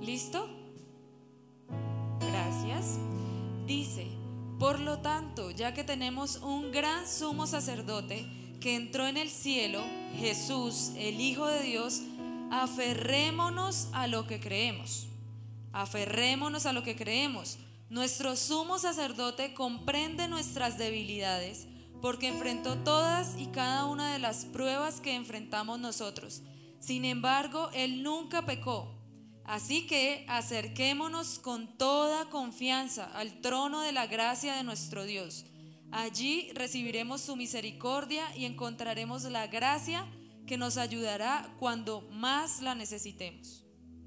¿Listo? Gracias. Dice: por lo tanto, ya que tenemos un gran sumo sacerdote que entró en el cielo, Jesús, el Hijo de Dios, aferrémonos a lo que creemos. Aferrémonos a lo que creemos. Nuestro sumo sacerdote comprende nuestras debilidades, porque enfrentó todas y cada una de las pruebas que enfrentamos nosotros. Sin embargo, Él nunca pecó. Así que acerquémonos con toda confianza al trono de la gracia de nuestro Dios. Allí recibiremos su misericordia y encontraremos la gracia que nos ayudará cuando más la necesitemos.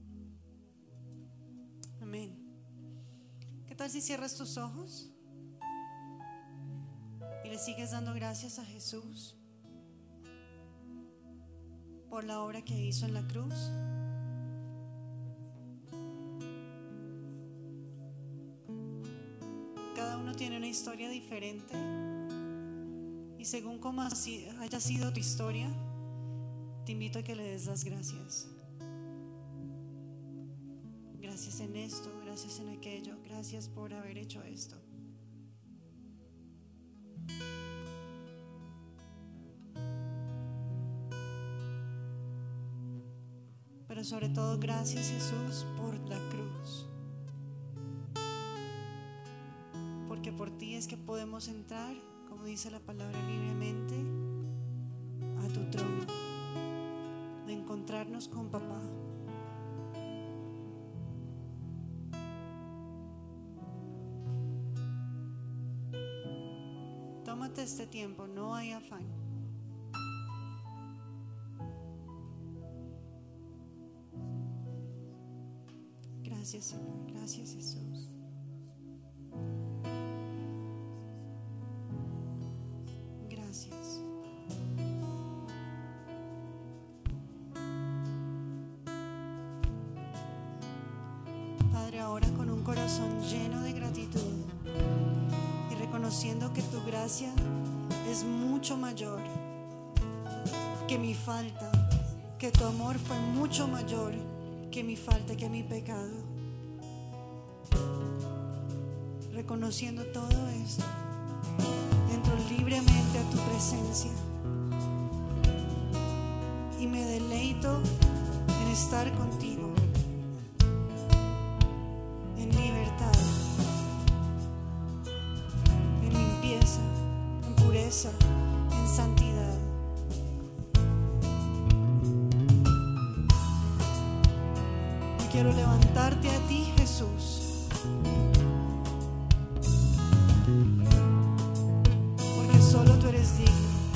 Amén. ¿Qué tal si cierras tus ojos y le sigues dando gracias a Jesús por la obra que hizo en la cruz? Cada uno tiene una historia diferente, y según cómo haya sido tu historia, te invito a que le des las gracias. Gracias en esto, gracias en aquello, gracias por haber hecho esto. Pero sobre todo, gracias, Jesús, por la cruz. Porque por ti es que podemos entrar, como dice la palabra, libremente a tu trono, de encontrarnos con papá. Tómate este tiempo, no hay afán. Gracias, Señor, gracias, Jesús. Gracias. Padre, ahora con un corazón lleno de gratitud y reconociendo que tu gracia es mucho mayor que mi falta, que tu amor fue mucho mayor que mi falta, que mi pecado. Reconociendo todo esto, entro libremente a tu presencia y me deleito en estar contigo en libertad, en limpieza, en pureza, en santidad. Y quiero levantarte a ti, Jesús, porque solo tú eres digno.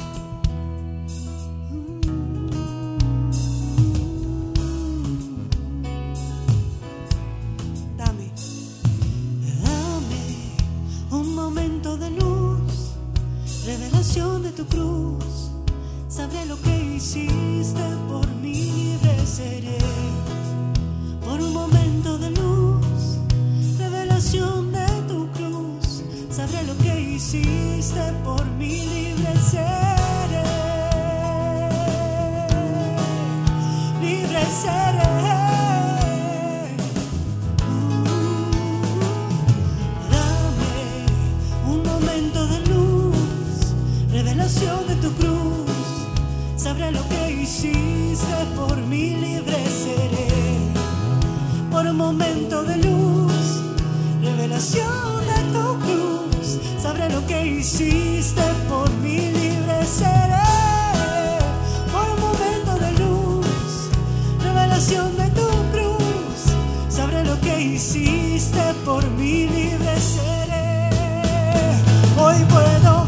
Revelación de tu cruz, sabré lo que hiciste por mí, libre seré. Por un momento de luz, revelación de tu cruz, sabré lo que hiciste por mí, libre seré. Libre seré. Revelación de tu cruz, sabré lo que hiciste por mí, libre seré. Por un momento de luz, revelación de tu cruz, sabré lo que hiciste por mí, libre seré. Por un momento de luz, revelación de tu cruz, sabré lo que hiciste por mí, libre seré. Hoy puedo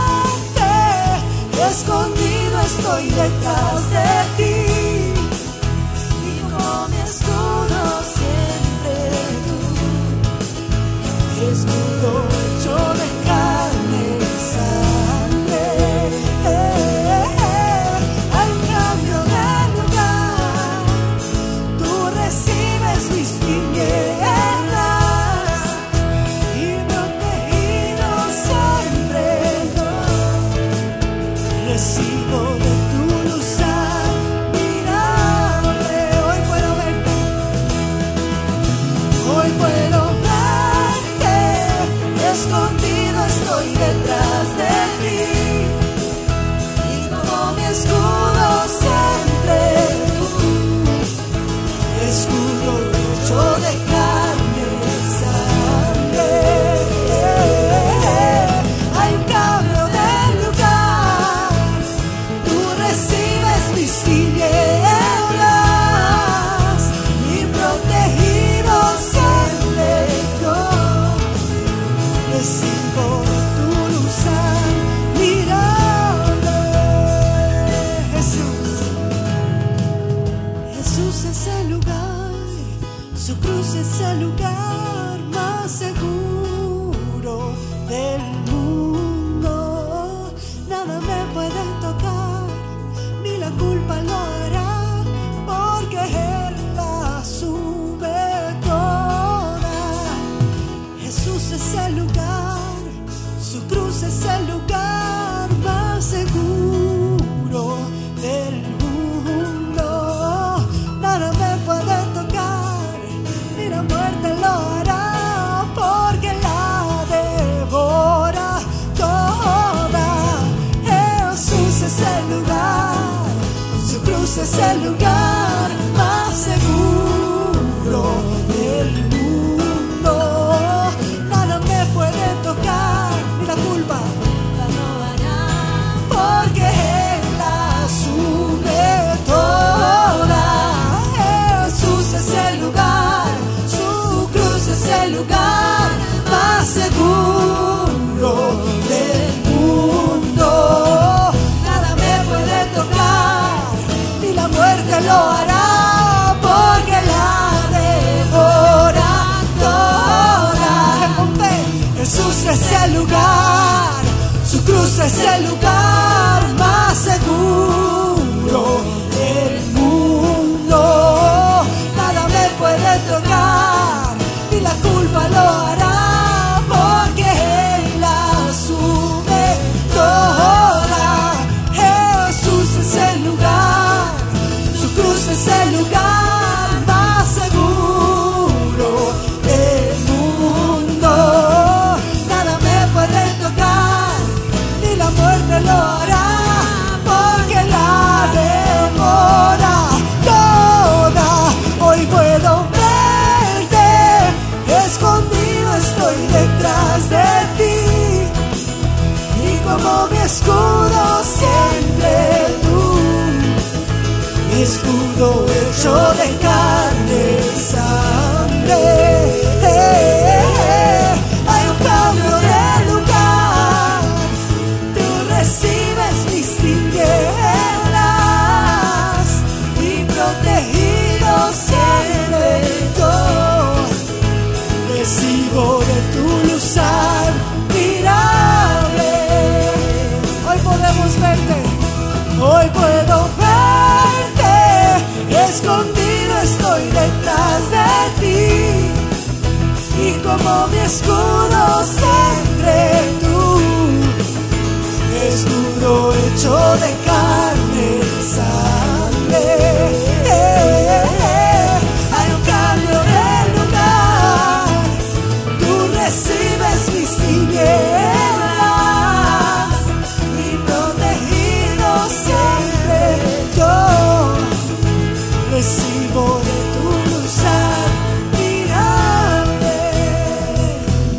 escondido estoy detrás de ti, y como mi escudo siempre tú, escudo hecho de carne y sangre. Al cambio de lugar, tú recibes mis tinieblas y protegido siempre yo. Recibo de tu luz Jesús es el lugar más seguro del mundo. Nada me puede tocar, ni la culpa no hará, porque Él la asume toda. Jesús es el lugar, su cruz es el lugar más seguro del mundo. Nada me puede tocar, ni la muerte lo hará, porque la devora toda. Con fe, Jesús es el lugar, su cruz es el lugar más seguro del mundo. Nada me puede tocar, ni la culpa lo hará, porque Él la asume toda. Jesús es el lugar, su cruz es el lugar más seguro del mundo. Nada me puede tocar, ni la muerte lo hará, porque la devora toda. Hoy puedo verte, escondido estoy detrás de ti, y como mi escudo siempre tú, mi escudo hecho de carne y sangre. Hay un cambio de lugar, tú recibes mis tinieblas, y protegido siempre yo recibo de tu luz admirable. Hoy podemos verte, hoy puedo verte, escondido estoy detrás de ti, y como mi escudo siempre tú, escudo hecho de carne y sangre. Hay un cambio de lugar, tú recibes mis tinieblas, y protegido siempre yo recibo de tu luz admirable.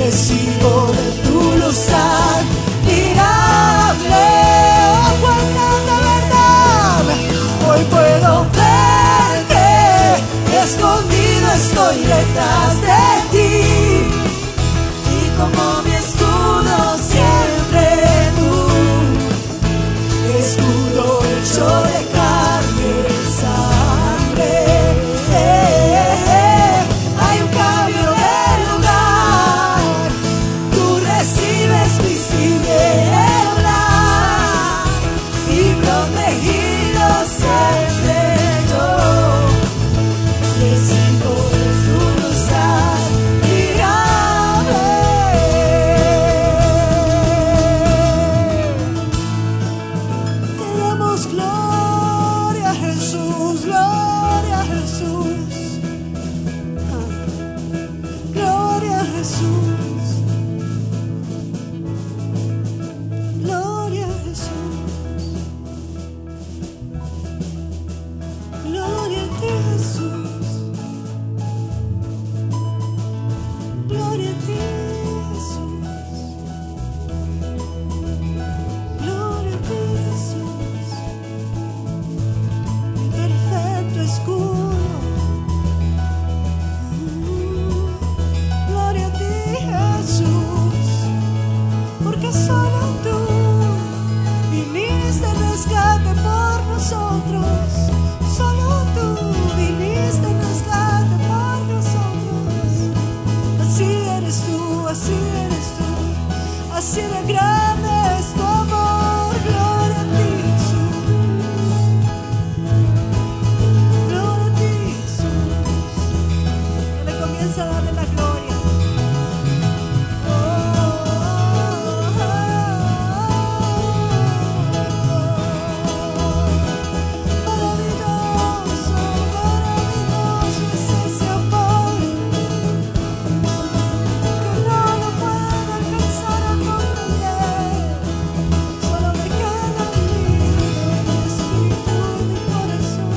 recibo de tu luz admirable. Oh, cuán grande verdad, hoy puedo ver que escondido estoy detrás de ti, y como mi escudo siempre tú, escudo hecho de carne y sangre. Hay un cambio de lugar, tú recibes mis tinieblas y protegido siempre yo, recibo de tu luz admirable. Te damos gloria a Jesús, gloria a Jesús, gloria a Jesús, gloria a Jesús, gloria a ti Jesús, gloria a ti Jesús, gloria a ti Jesús, mi perfecto escudo. Gloria a ti Jesús, porque solo tú viniste al rescate por nosotros, solo tú viniste al rescate por nosotros. Así eres tú, así eres tú, así de grande es tu amor. Gloria a ti Jesús, gloria a ti Jesús. Le comienza a darle la gloria. Maravilloso, maravilloso es ese amor que no lo puedo alcanzar a comprender. Solo me queda vivir en mi espíritu y mi corazón.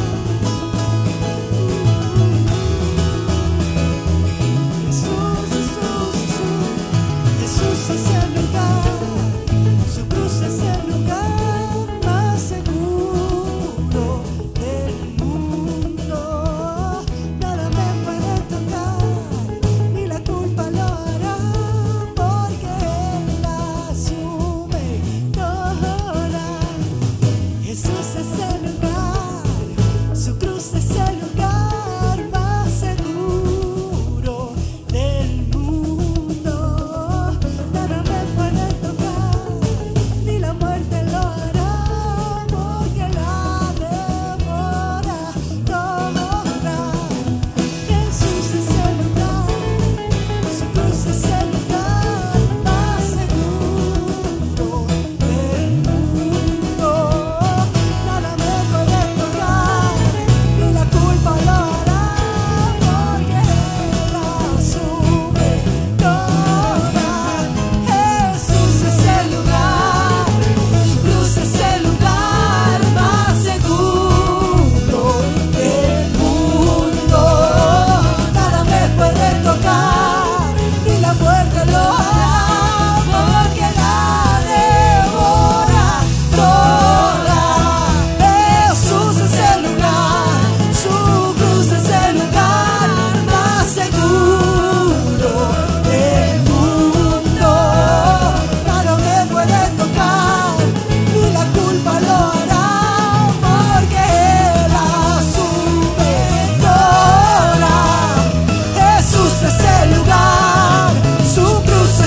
Jesús, Jesús, Jesús, Jesús es el lugar, su cruz es el lugar más seguro del mundo. Nada me puede tocar, ni la culpa lo hará, porque Él la asume toda. Jesús es el lugar, su cruz es el lugar más seguro del mundo. Nada me puede tocar, ni la muerte lo hará, porque la devora toda. Jesús es el lugar, su cruz es el lugar más seguro del mundo. Nada me puede tocar, ni la culpa lo hará, porque Él la asume toda. Jesús es el lugar, su cruz es el lugar más seguro del mundo. Nada me puede tocar, ni la muerte lo hará, porque la devora toda. Jesús es el lugar, su cruz es el lugar más seguro del mundo. Nada me puede tocar, ni la culpa lo hará, porque Él la asume toda. Jesús es el lugar, su cruz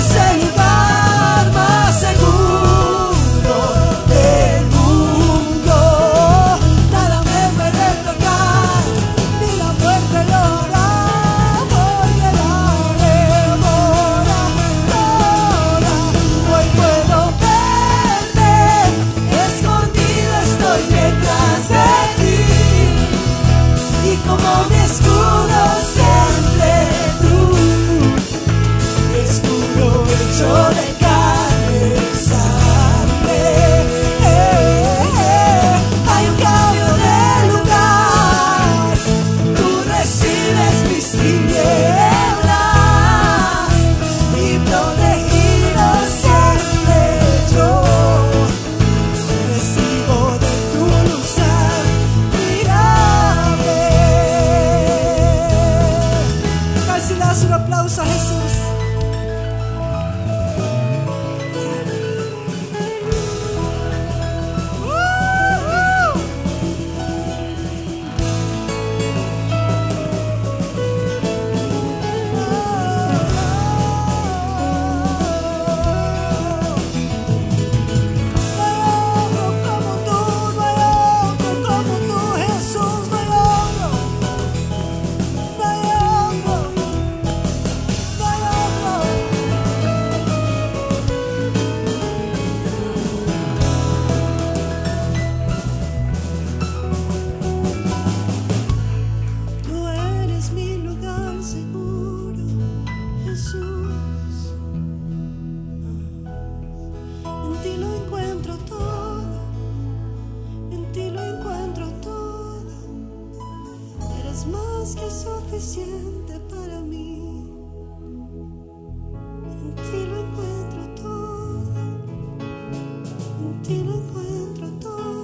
suficiente para mí. En ti lo encuentro todo, en ti lo encuentro todo.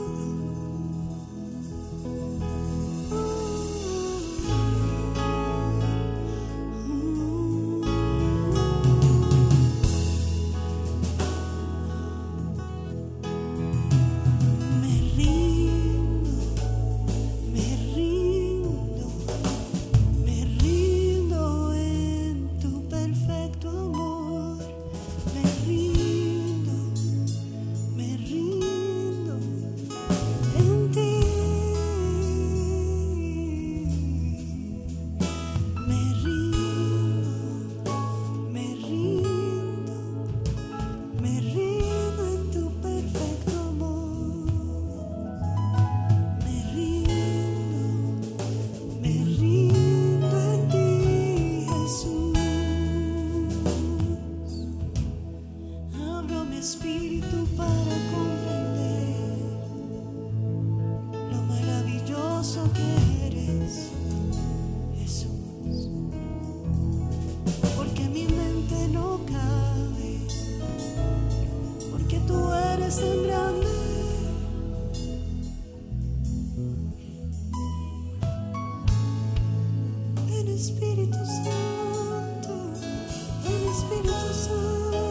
Espíritu para comprender lo maravilloso que eres, Jesús, porque mi mente no cabe, porque tú eres tan grande. Ven Espíritu Santo, ven Espíritu Santo.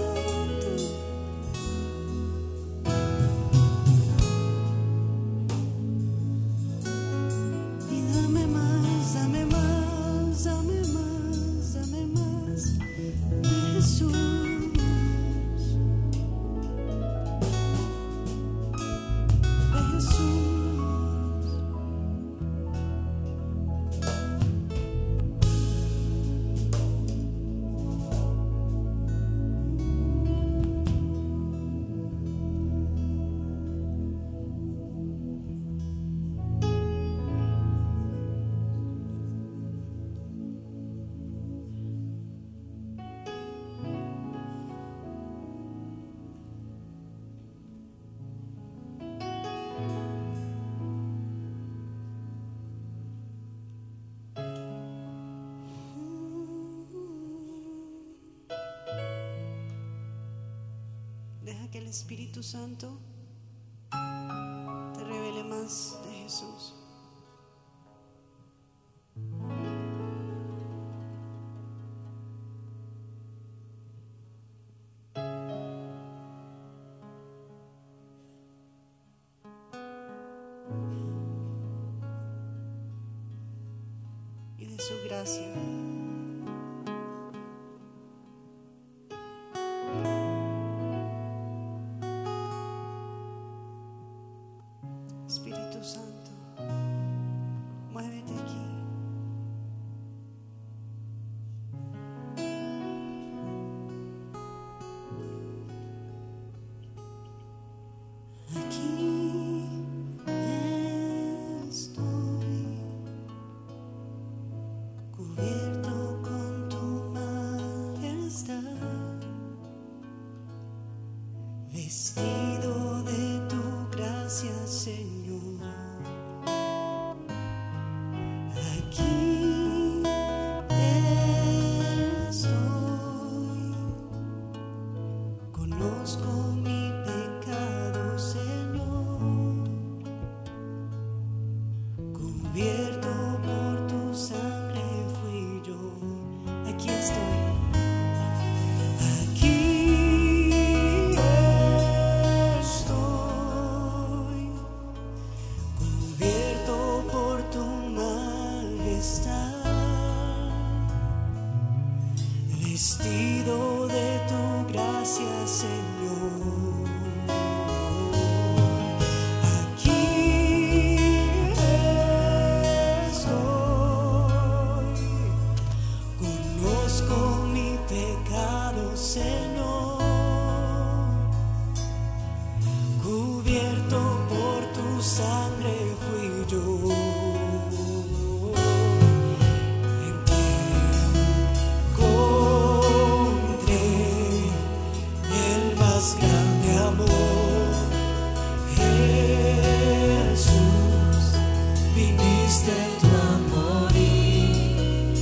Deja que el Espíritu Santo te revele más de Jesús. Y de su gracia. Espíritu Santo, muévete aquí. Aquí estoy, cubierto con tu majestad, vestido de tu gracia, Señor. Vestido de tu gracia, Señor. Aquí estoy, conozco mi pecado, Señor, cubierto por tu sangre fui yo. Viniste tú a morir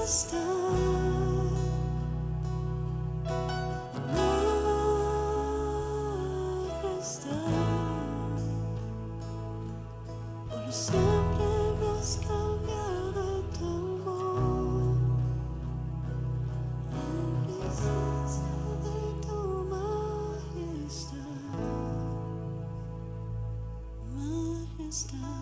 Por siempre me has cambiado tu amor, la presencia de tu majestad, majestad.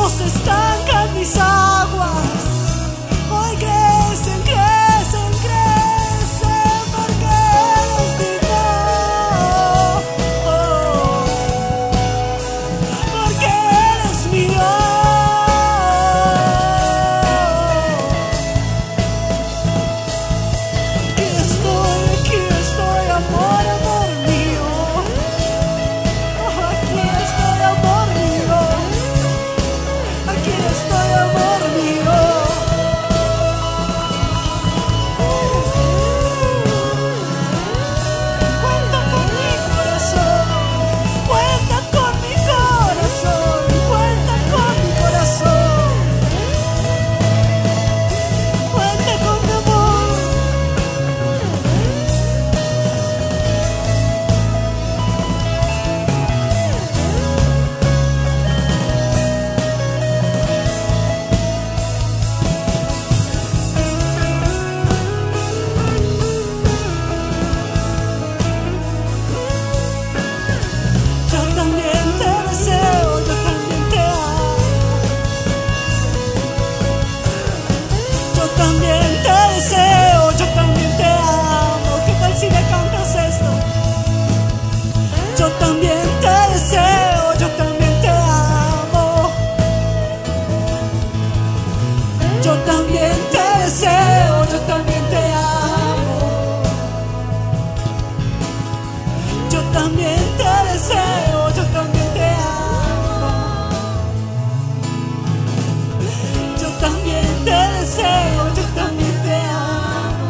no se estancan mis aguas. Hoy crecen, crecen, crecen, porque eres digno. Oh, porque eres mío. Aquí estoy, amor, amor mío. Oh, aquí estoy, amor mío. Aquí estoy, amor mío. Cuenta con mi corazón, cuenta con mi corazón, cuenta con mi corazón, cuenta con mi amor. Yo también te deseo, yo también te amo. Yo también te deseo, yo también te amo. ¿Qué tal si me cantas esto? Yo también te deseo, yo también te amo. Yo también te deseo, yo también te amo. Yo también te deseo, yo también te amo. Yo también te deseo, yo también te amo.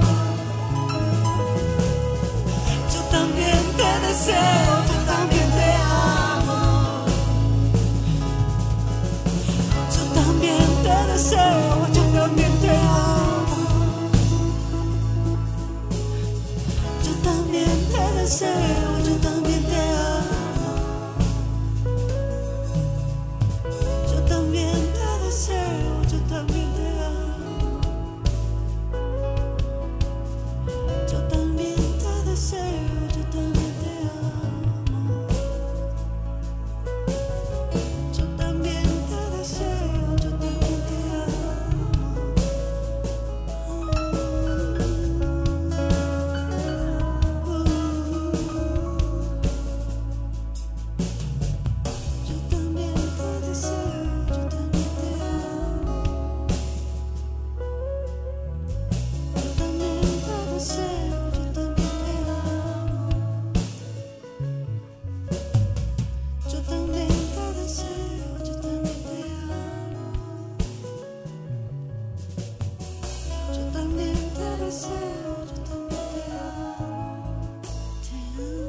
Yo también te deseo, yo también te amo. Yo también te deseo, yo también te amo. Yo también te deseo, yo también te amo. Yo también te deseo, yo también te amo. Yo también te deseo, yo también te amo. Yo también te deseo, yo también te Yo también te deseo, yo también te amo. Yo también te deseo, yo también te amo. Yo también te deseo, yo también te amo. Yo también te deseo, yo también te amo. Te amo.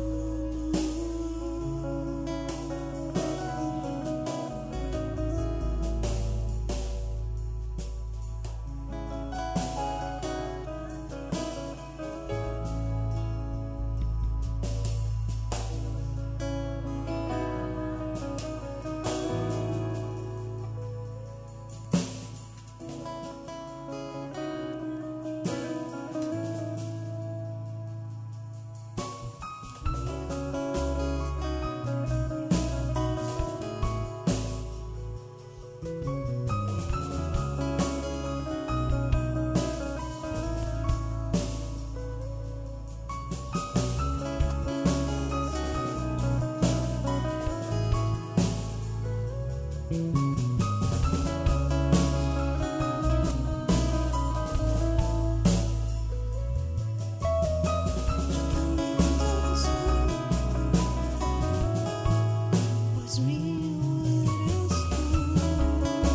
Pues mío eres tú.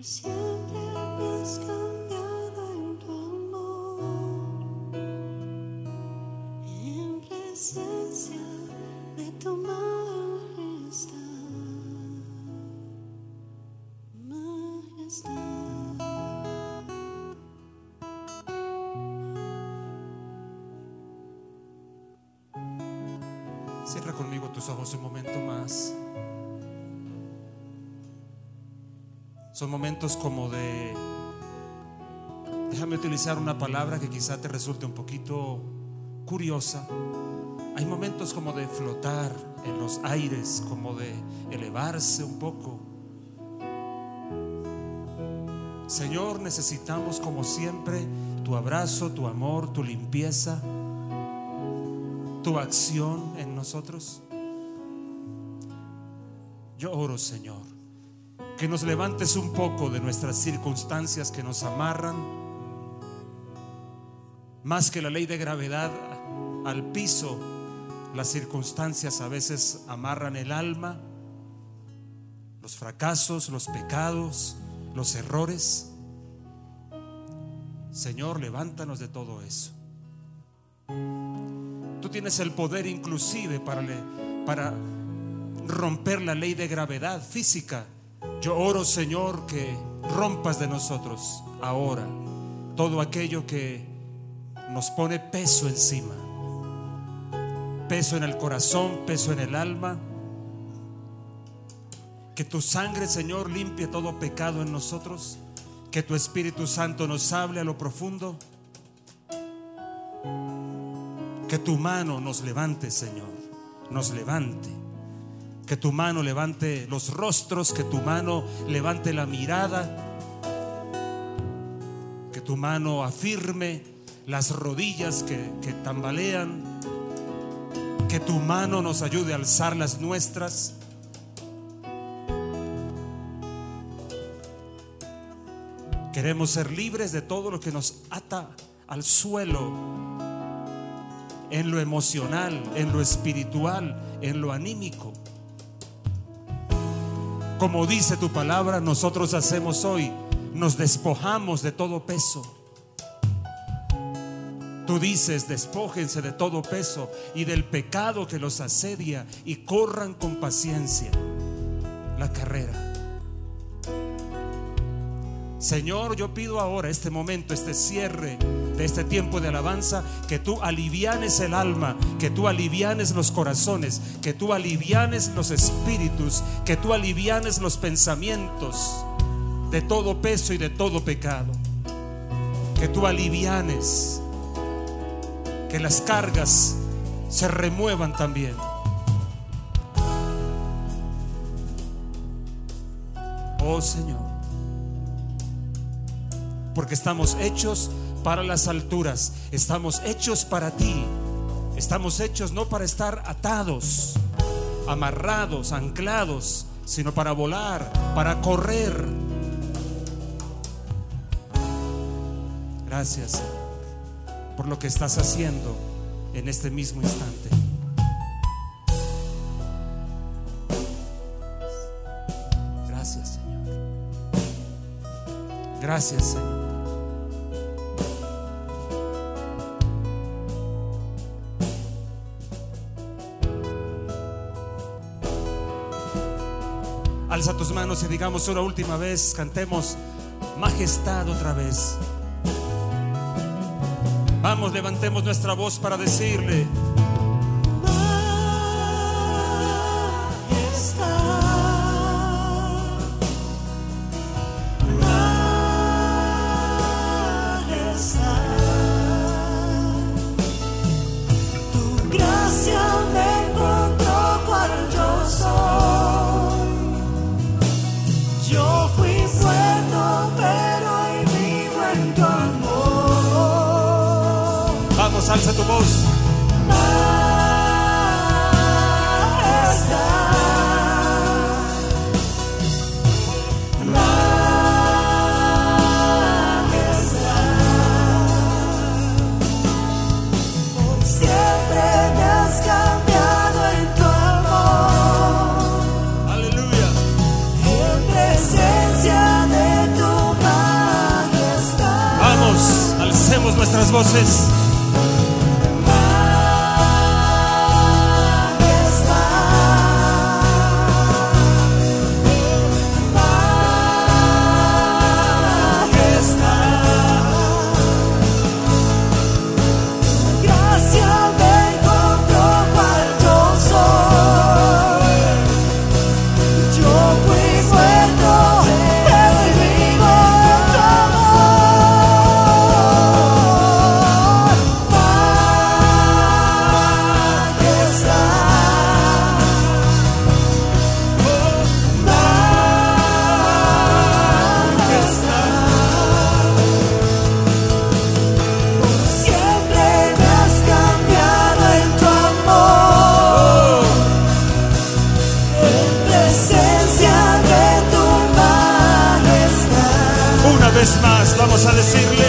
Por siempre me has cambiado en tu amor, en presencia de tu majestad, majestad. Cierra conmigo tus ojos un momento más. Son momentos como de, déjame utilizar una palabra que quizá te resulte un poquito curiosa. Hay momentos como de flotar en los aires, como de elevarse un poco. Señor, necesitamos como siempre tu abrazo, tu amor, tu limpieza, tu acción en nosotros. Yo oro, Señor, que nos levantes un poco de nuestras circunstancias que nos amarran. Más que la ley de gravedad al piso, las circunstancias a veces amarran el alma, los fracasos, los pecados, los errores. Señor, levántanos de todo eso. Tú tienes el poder inclusive para romper la ley de gravedad física. Yo oro, Señor, que rompas de nosotros ahora todo aquello que nos pone peso encima, peso en el corazón, peso en el alma. Que tu sangre, Señor, limpie todo pecado en nosotros. Que tu Espíritu Santo nos hable a lo profundo. Que tu mano nos levante, Señor, nos levante. Que tu mano levante los rostros, que tu mano levante la mirada, que tu mano afirme las rodillas que tambalean, que tu mano nos ayude a alzar las nuestras. Queremos ser libres de todo lo que nos ata al suelo, en lo emocional, en lo espiritual, en lo anímico. Como dice tu palabra, nosotros hacemos hoy, nos despojamos de todo peso. Tú dices, despójense de todo peso y del pecado que los asedia y corran con paciencia la carrera. Señor, yo pido ahora, este momento, este cierre de este tiempo de alabanza, que tú alivianes el alma, que tú alivianes los corazones, que tú alivianes los espíritus, que tú alivianes los pensamientos de todo peso y de todo pecado. Que tú alivianes, que las cargas se remuevan también. Oh Señor, porque estamos hechos para las alturas, estamos hechos para ti, estamos hechos no para estar atados, amarrados, anclados, sino para volar, para correr. Gracias, Señor, por lo que estás haciendo en este mismo instante. Gracias, Señor. Gracias, Señor. Alza tus manos y digamos una última vez, cantemos majestad otra vez. Vamos, levantemos nuestra voz para decirle: alza tu voz. Por siempre me has cambiado en tu amor. Aleluya. En presencia de tu Levantamos nuestras voces. Más, vamos a decirle: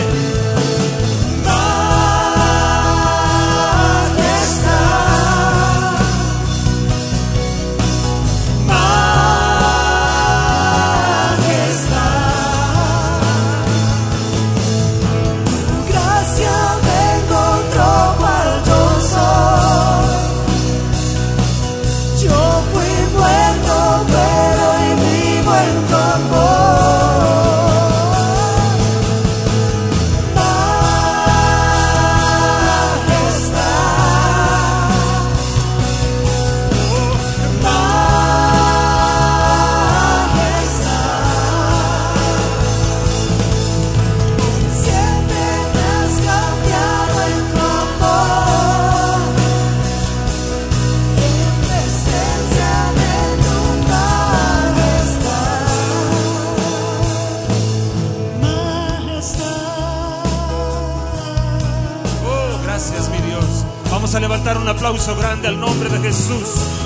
a levantar un aplauso grande al nombre de Jesús.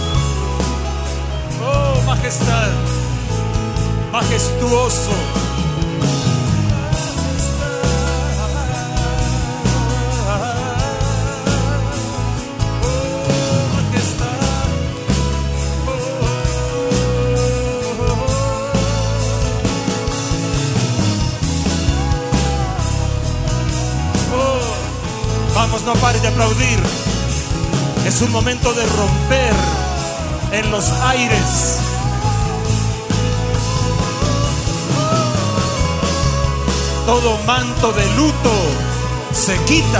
Oh, majestad, majestuoso. Vamos, no pare de aplaudir. Es un momento de romper en los aires. Todo manto de luto se quita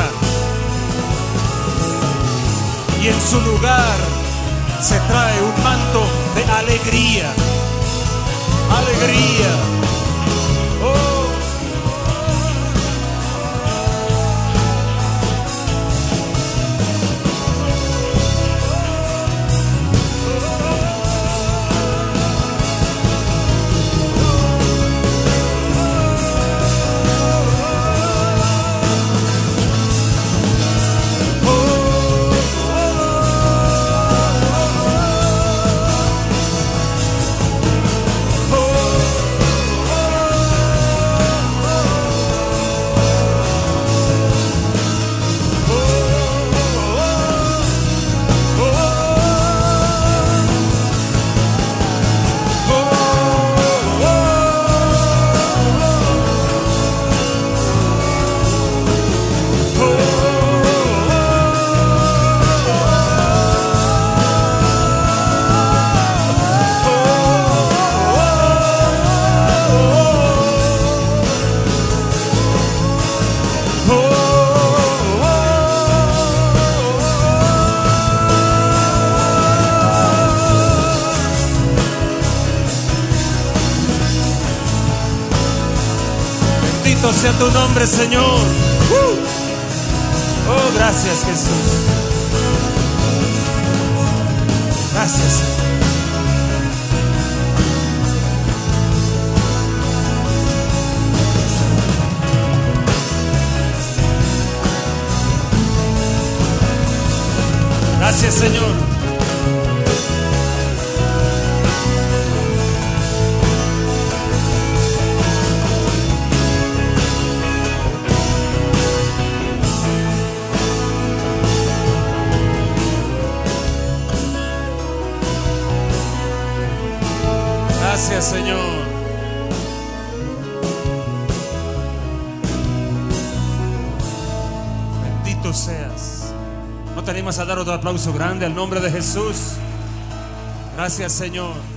y en su lugar se trae un manto de alegría. Alegría. Oh. Bendito sea tu nombre, Señor. Oh, gracias, Jesús. Gracias, Señor. Gracias, Señor. Gracias, Señor. seas. ¿No te animas a dar otro aplauso grande al nombre de Jesús? Gracias, Señor.